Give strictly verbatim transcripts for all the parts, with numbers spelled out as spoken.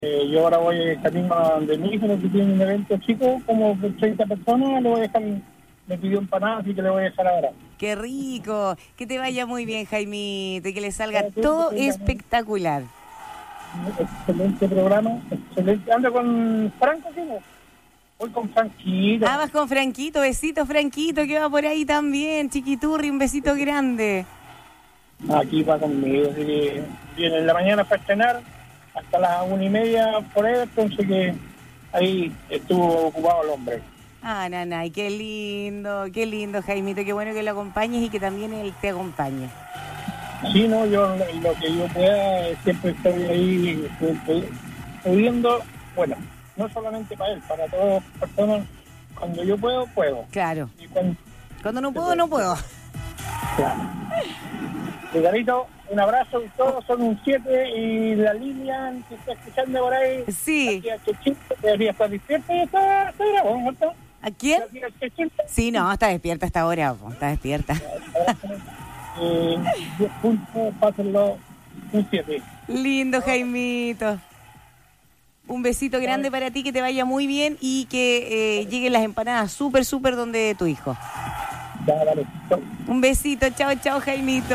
Eh, yo ahora voy camino a donde mi hijo, que tiene un evento chico, como por treinta personas, le voy a dejar, me pidió empanadas y que le voy a dejar ahora. ¡Qué rico! Que te vaya muy bien, Jaimito, y que le salga todo espectacular. Excelente programa, excelente. Anda con Franco, ¿sí? Voy con Franquito. Ah, vas con Franquito, besito Franquito, que va por ahí también. Chiquiturri, un besito grande. Aquí va conmigo, así que viene en la mañana para estrenar, hasta las una y media por ahí, entonces que ahí estuvo ocupado el hombre. Ah, nanay, qué lindo, qué lindo, Jaimito, qué bueno que lo acompañes y que también él te acompañe. Sí, no, yo lo que yo pueda, siempre estoy ahí pudiendo, bueno, no solamente para él, para todas las personas, cuando yo puedo, puedo. Claro. Y cuando, cuando no puedo, no puedo. Claro. Regalito, un abrazo y todos son un siete y la línea que está escuchando por ahí. Sí. Debería estar despierta y está, está grabando, ¿no? ¿A quién? Sí, no, está despierta hasta ahora, está despierta. Eh, diez puntos, pásenlo un siete. Lindo, Jaimito. Un besito grande para ti, que te vaya muy bien y que eh, lleguen las empanadas súper, súper donde tu hijo. Ya, dale. Un besito, chao, chao, Jaimito.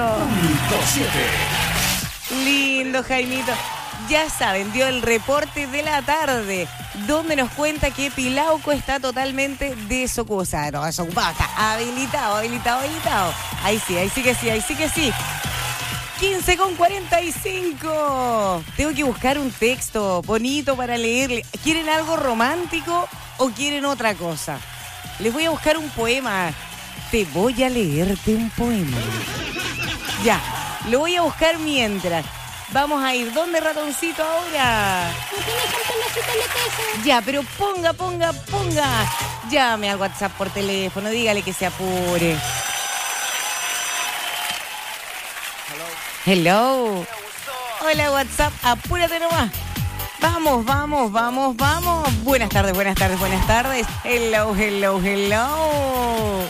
Lindo, Jaimito. Ya saben, dio el reporte de la tarde, donde nos cuenta que Pilauco está totalmente desocupado. No, desocupado, está habilitado, habilitado, habilitado. Ahí sí, ahí sí que sí, ahí sí que sí. quince con cuarenta y cinco. Tengo que buscar un texto bonito para leerle. ¿Quieren algo romántico o quieren otra cosa? Les voy a buscar un poema. Te voy a leerte un poema. Ya, lo voy a buscar mientras. Vamos a ir. ¿Dónde, ratoncito, ahora? No tiene campeoncito de queso. Ya, pero ponga, ponga, ponga. Llame al WhatsApp por teléfono. Dígale que se apure. Hello. Hola, WhatsApp. Apúrate nomás. Vamos, vamos, vamos, vamos. Buenas tardes, buenas tardes, buenas tardes. Hello, hello, hello.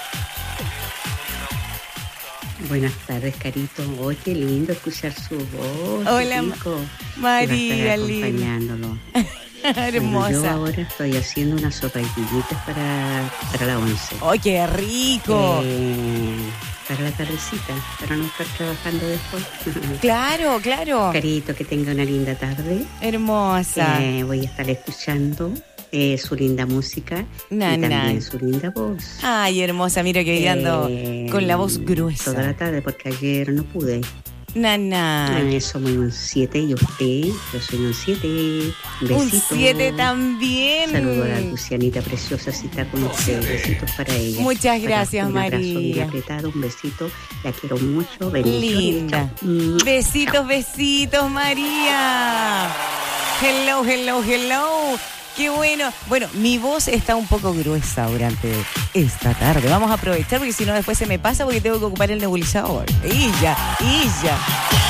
Buenas tardes, Carito. Oh, qué lindo escuchar su voz. Hola, Rico. María, acompañándolo. Hermosa. Bueno, yo ahora estoy haciendo unas sopaipillitas para, para la once. ¡Ay, qué rico! Eh, para la tardecita, para no estar trabajando después. Claro, claro. Carito, que tenga una linda tarde. Hermosa. Eh, voy a estar escuchando eh, su linda música na, y también na. su linda voz. Ay, hermosa, mira que hoy ando eh, con la voz gruesa. Toda la tarde, porque ayer no pude. Nana. Eso, muy un siete. Y usted, yo soy un siete. Besito. Un siete también. Saludos a la Lucianita preciosa, si está con usted. Besitos para ella. Muchas gracias, un María. Un abrazo bien apretado, un besito. La quiero mucho. Bendiciones. Linda. Besitos, besitos, María. Hello, hello, hello. Qué bueno. Bueno, mi voz está un poco gruesa durante esta tarde. Vamos a aprovechar porque si no después se me pasa porque tengo que ocupar el nebulizador. Y ya, y ya.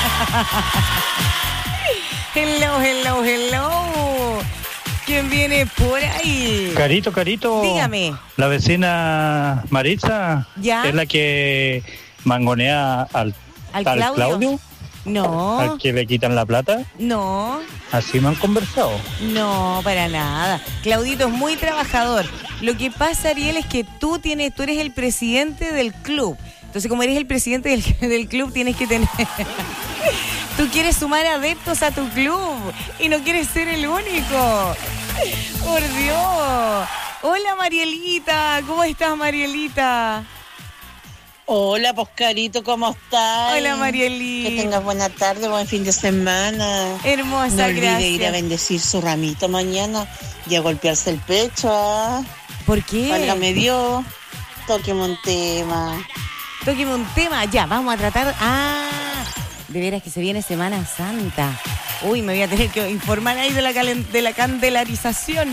Hello, hello, hello. ¿Quién viene por ahí? Carito, Carito. Dígame. La vecina Maritza. ¿Ya? Es la que mangonea al, ¿Al al Claudio? Claudio. No. Al que le quitan la plata. No. Así me han conversado. No, para nada. Claudito es muy trabajador. Lo que pasa, Ariel, es que tú tienes, tú eres el presidente del club. Entonces, como eres el presidente del, del club, tienes que tener... Tú quieres sumar adeptos a tu club y no quieres ser el único. Por Dios. Hola, Marielita. ¿Cómo estás, Marielita? Hola, Poscarito, ¿cómo estás? Hola, Marielita. Que tengas buena tarde, buen fin de semana. Hermosa, no olvide gracias. ir a bendecir su ramito mañana y a golpearse el pecho. ¿ah? ¿Por qué? Válgame Dios, tóqueme un tema. Tóqueme un tema, ya, vamos a tratar... Ah, de veras que se viene Semana Santa. Uy, me voy a tener que informar ahí de la, calen- de la candelarización.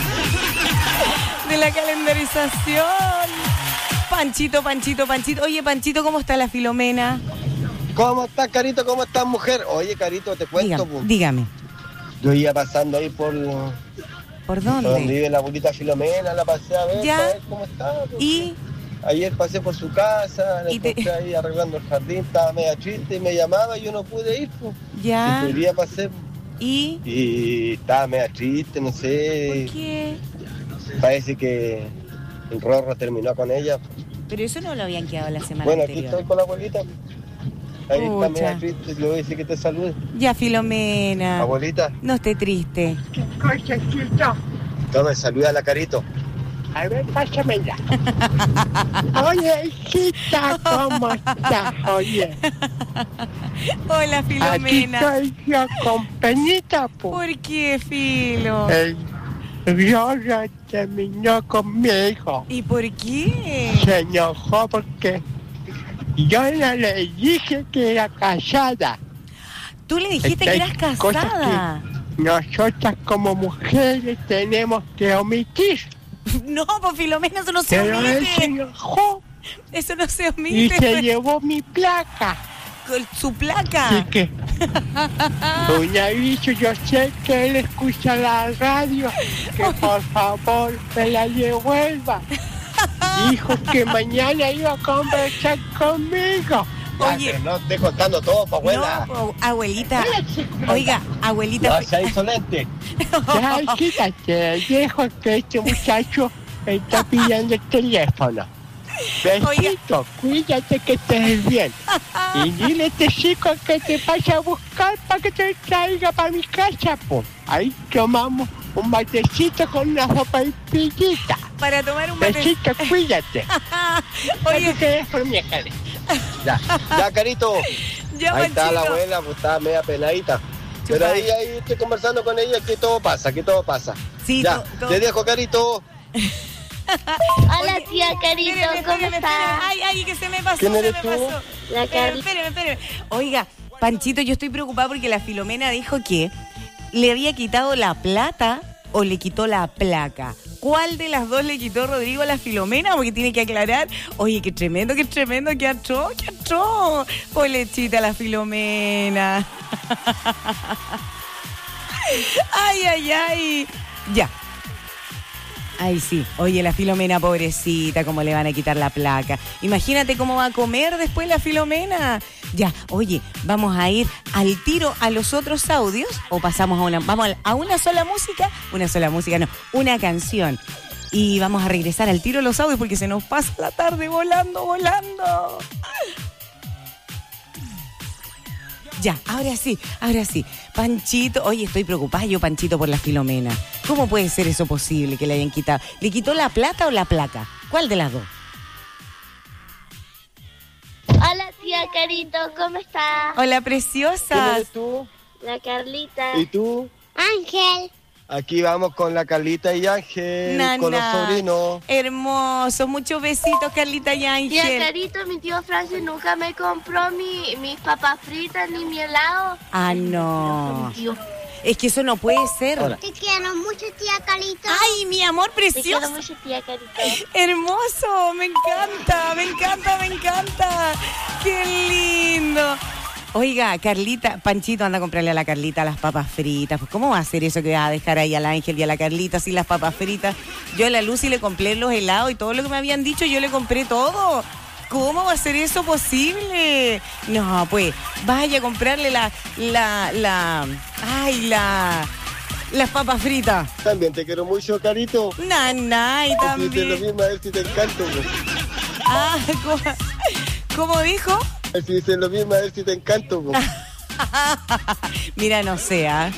De la calendarización. Panchito, Panchito, Panchito. Oye, Panchito, ¿cómo está la Filomena? ¿Cómo estás, Carito? ¿Cómo estás, mujer? Oye, Carito, te cuento. Dígame. dígame. Yo iba pasando ahí por... ¿Por donde dónde? vive la abuelita Filomena, la pasé a ver, ¿Ya? a ver cómo está. Porque ¿Y? ayer pasé por su casa, la ¿Y te- encontré ahí arreglando el jardín, estaba media triste y me llamaba y yo no pude ir. Pues. ¿Ya? Y hoy día pasé ¿Y? Y estaba media triste, no sé. ¿Por qué? Parece que el Rorro terminó con ella. Pero eso no lo habían quedado la semana Bueno, aquí anterior. estoy con la abuelita. Ahí Pucha. está media triste, le voy a decir que te salude. Ya, Filomena. Abuelita, No esté triste. toma, saluda a la Carito. A ver, pásamela. Oye, hijita, ¿cómo estás? Oye, Hola, aquí Filomena. estoy yo con penita, pues. ¿Por qué, Filo? El Rorro terminó conmigo. ¿Y por qué? Se enojó porque yo no le dije que era casada. Tú le dijiste que Hay eras cosas casada. que nosotras como mujeres tenemos que omitir. No, pues Filomena, eso no se Pero él se omite. enojó Eso no se y omite. se llevó mi placa. Con su Así placa. que, un aviso, yo sé que él escucha la radio, que por favor me la devuelva. Dijo que mañana iba a conversar conmigo. Oye. Ya, no esté contando todo, pa' abuela. No, po- abuelita. Oiga, abuelita. No sea insolente. Ya, quítate, dejo que este muchacho me está pidiendo el teléfono. Besito, cuídate que estés bien. Y dile a este chico que te vaya a buscar para que te traiga para mi casa, pues. Ahí tomamos un matecito con una sopa y pillita. Para tomar un mate. Besito, cuídate. Oye, ¿Qué es por mi cara? Ya, ya, Carito. ya, Ahí está la Panchito. abuela, pues estaba media peladita. Pero Chupa. ahí, ahí estoy conversando con ella que todo pasa, que todo pasa. Sí, Ya, to- todo- te dejo, Carito. Hola, Oye, tía Carito, espéreme, ¿cómo espéreme, estás? espéreme. Ay, ay, que se me pasó, ¿Quién se eres me tú? pasó. La Espéreme, Carly. espéreme, espéreme. Oiga, Panchito, yo estoy preocupada porque la Filomena dijo que le había quitado la plata o le quitó la placa. ¿Cuál de las dos le quitó Rodrigo a la Filomena? Porque tiene que aclarar. Oye, qué tremendo, qué tremendo, qué atroz, qué atroz. Poblechita la Filomena. Ay, ay, ay. Ya. Ay, sí. Oye, la Filomena, pobrecita, cómo le van a quitar la placa. Imagínate cómo va a comer después la Filomena. Ya, oye, vamos a ir al tiro a los otros audios o pasamos a una, vamos a una sola música, una sola música, no, una canción. Y vamos a regresar al tiro a los audios porque se nos pasa la tarde volando, volando. Ya, ahora sí, ahora sí. Panchito, oye, estoy preocupada yo, Panchito, por la Filomena. ¿Cómo puede ser eso posible que le hayan quitado? ¿Le quitó la plata o la placa? ¿Cuál de las dos? Hola, tía Carito, ¿cómo estás? Hola, ¿Quién preciosa. eres tú? La Carlita. ¿Y tú? Ángel. Aquí vamos con la Carlita y Ángel, Nana. con los sobrinos. Hermoso, muchos besitos, Carlita y Tía Ángel. Carito, mi tío Francis nunca me compró mi, mis papas fritas ni mi helado. Ah, no. Mi tío. Es que eso no puede ser. Hola. Te quiero mucho, tía Carito. Ay, mi amor Te quiero precioso. mucho, tía Carito. Hermoso, me encanta, me encanta, me encanta. Qué lindo. Oiga, Carlita, Panchito anda a comprarle a la Carlita las papas fritas. Pues, ¿cómo va a hacer eso que va a dejar ahí al Ángel y a la Carlita sin las papas fritas? Yo a la Lucy le compré los helados y todo lo que me habían dicho, yo le compré todo. ¿Cómo va a ser eso posible? No, pues, vaya a comprarle la, la, la, ay, la, las papas fritas. También te quiero mucho, Carito. Nanay Si te lo también. mismo, a ver si te encanto. pues. Ah, ¿cómo, cómo dijo? A ver si dices lo mismo, a ver si te encanto. pues. Mira, no sea.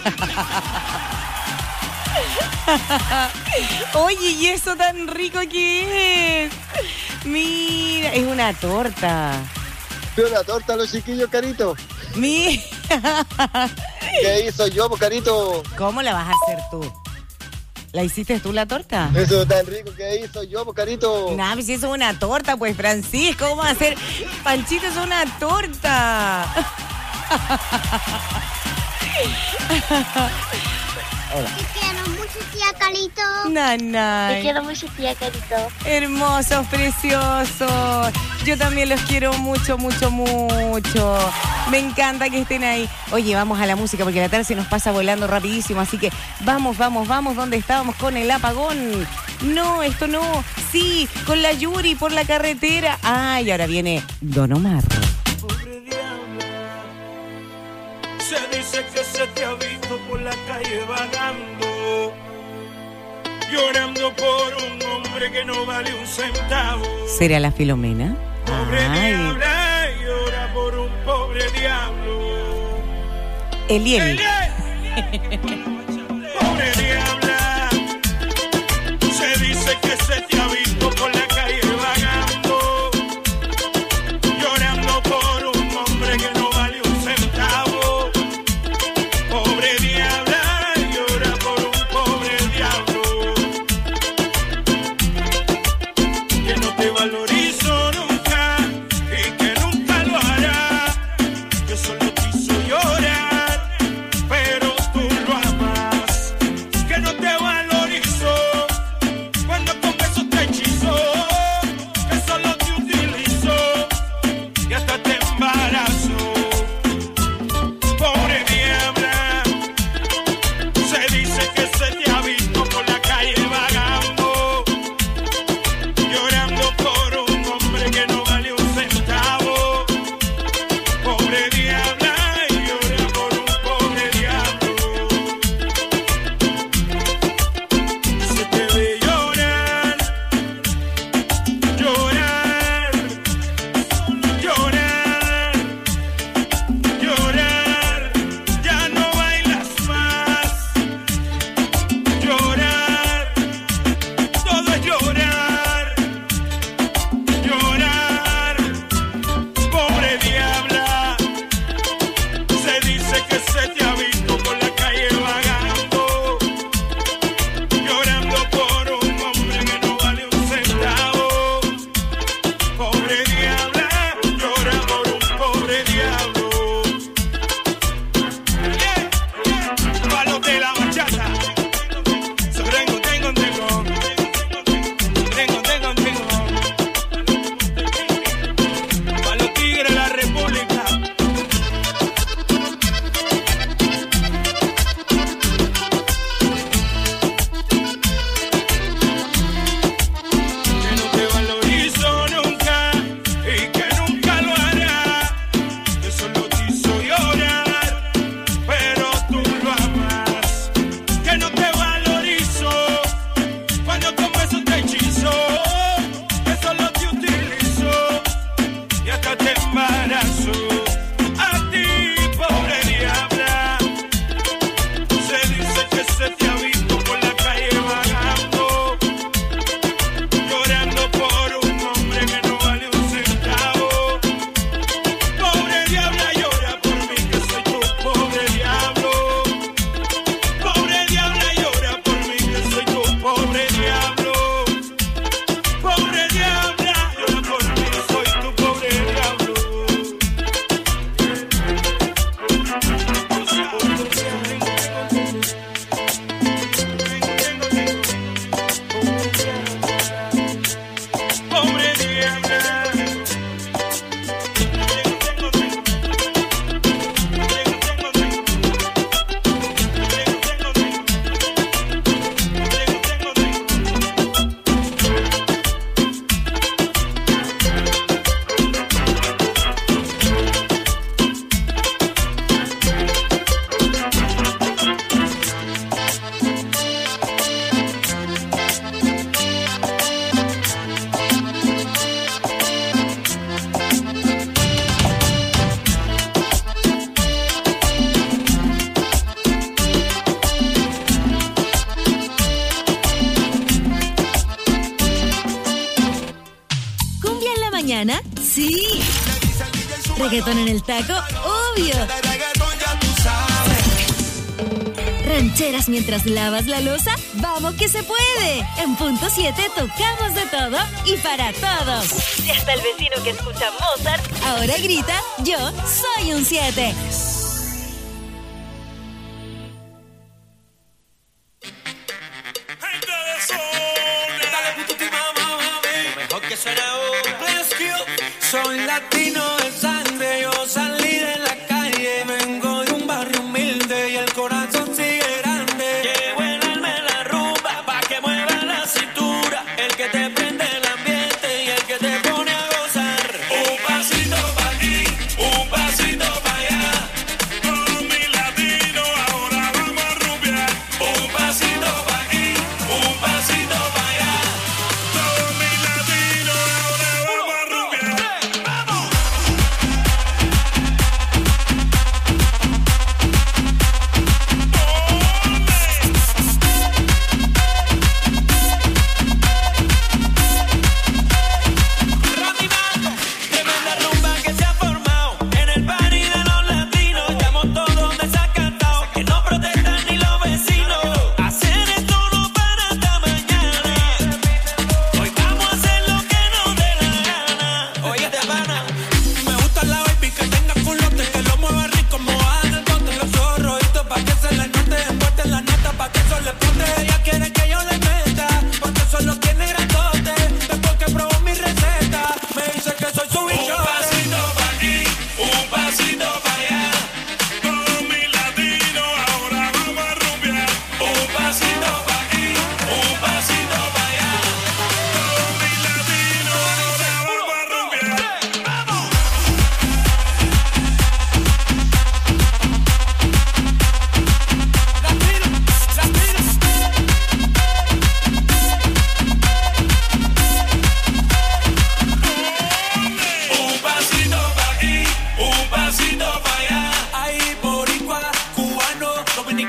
Oye, ¿y eso tan rico que es? Mira, es una torta. ¿Fue una torta a los chiquillos, Carito? Mira. ¿Qué hizo yo, pues, Carito? ¿Cómo la vas a hacer tú? ¿La hiciste tú la torta? Eso tan rico que hizo yo, pues, Carito. Nah, pues si eso es una torta, pues, Francisco, ¿cómo va a hacer? Panchito, es una torta. Te quiero mucho, tía Carito. Te Nanay. quiero mucho, tía Carito. Hermosos, preciosos. Yo también los quiero mucho, mucho, mucho. Me encanta que estén ahí. Oye, vamos a la música porque la tarde se nos pasa volando rapidísimo. Así que vamos, vamos, vamos. ¿Dónde estábamos con el apagón? No, esto no. Sí, con la Yuri por la carretera. Ah, y ahora viene Don Omar. Pobre diabla, se dice que se te ha visto por la calle vagando, llorando por un hombre que no vale un centavo. ¿Será la Filomena? Pobre Ay. diabla, llora por un pobre diablo. Eliel. Pobre diabla, se dice que se te ha visto por la calle vagando, llorando por un hombre que no vale un centavo. Pobre diabla, llora por un pobre diablo, que no te valorizo nunca y que nunca lo hará. Yo solo te hizo llorar, pero tú lo amas. Que no te valorizo cuando con besos te hechizo, que solo te utilizo y hasta te embarazo. Pobre diabla, se dice que se te ha visto por la calle vagando, llorando por un hombre que no vale un centavo. Pobre diabla, llora por un pobre diablo. Se te ve llorar, llorar, llorar, llorar. Ya no bailas más. Llorar, todo es llorar, llorar. Pobre diabla, se dice que se te ha visto por la calle vagando, llorando por un hombre que no vale un centavo. Pobre diabla, llora por un pobre diablo. Yeah, yeah. Palos de la bachata. So tengo, tengo, tengo. Tengo, tengo, tengo. Pa' los tigres de la República. Que no te valorizo nunca y que nunca lo hará. Yo solo te hizo llorar, pero tú lo amas. Que no te valorizo cuando con besos te hechizo, que solo te utilizo y hasta te embarazo. A ti, pobre diabla, se dice que se te ha visto por la calle vagando, llorando por un hombre que no vale un centavo. Pobre diabla, llora por mí que soy tu pobre diablo. Pobre diabla, llora por mí que soy tu pobre diablo. Pobre diabla, llora por mí que soy tu pobre diablo. Pobre diabla. ¿Cumbia en la mañana? Sí. ¿Reggaetón en el taco? Obvio. ¿Rancheras mientras lavas la loza? ¡Vamos que se puede! En punto siete tocamos de todo y para todos. Y hasta el vecino que escucha Mozart ahora grita, yo soy un siete. Soy latino.